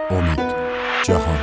امید جهان.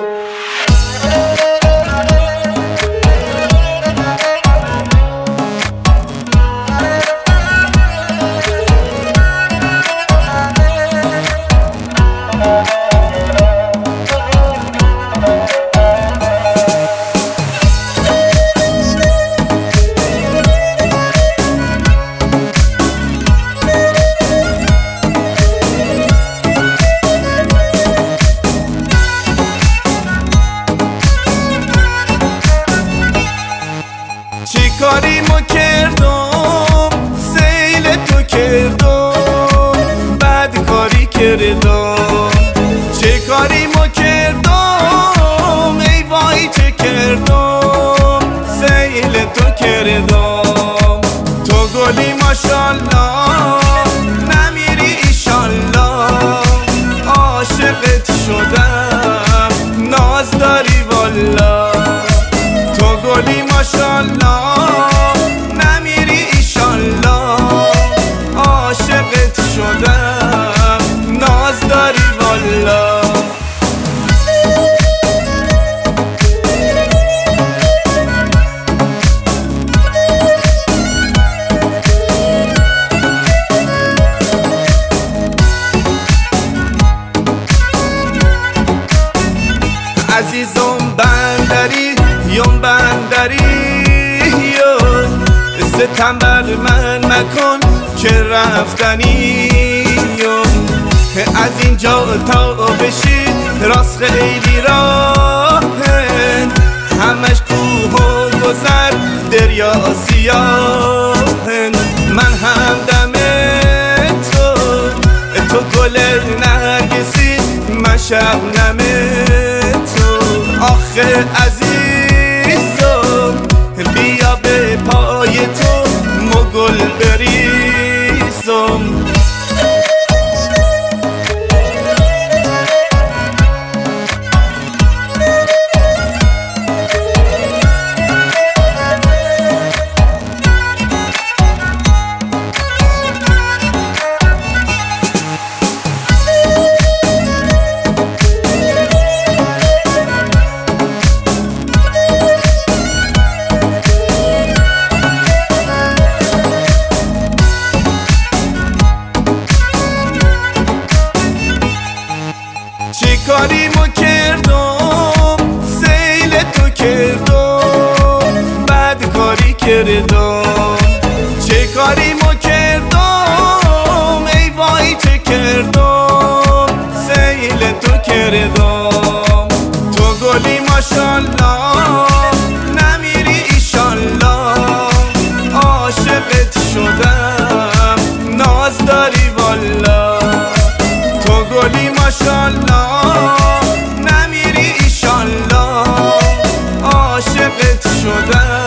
چی کاریمو کردم سیل تو کردم بد کاری کردم چه کاریمو کردم ای وای چه کردم سیل تو کردم تو گلی ماشالله نمیری ایشالله عاشقت شدم ناز داری والا تو گلی ماشالله نمیری ایشالله عاشقت شدم ناز داری والا عزیزم بندری یم بندری تنبل من مکن که رفتنی از اینجا تا بشی راست خیلی راهن همش کوه و گذر دریا سیاهن من همدم تو گل نرگسی من شبنم تو آخه عزیزم بیا به پای تو مگل بریزم چی کاریمو کردم سیل تو کردم بد کاری کردم چه کاریمو کردم ای وای چه کردم سیل تو کردم تو گلی ماشالله نمیری ایشالله عاشقت شدم ناز داری والا تو گلی ماشالله نمیری ایشالله عاشقت شدم